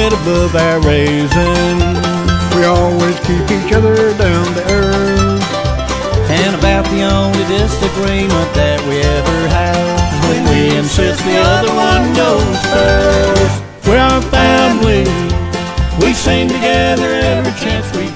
head above our raising. We always keep each other down to earth. And about the only disagreement that we ever have, when we insist the other one goes first. We're our family, we sing together every chance we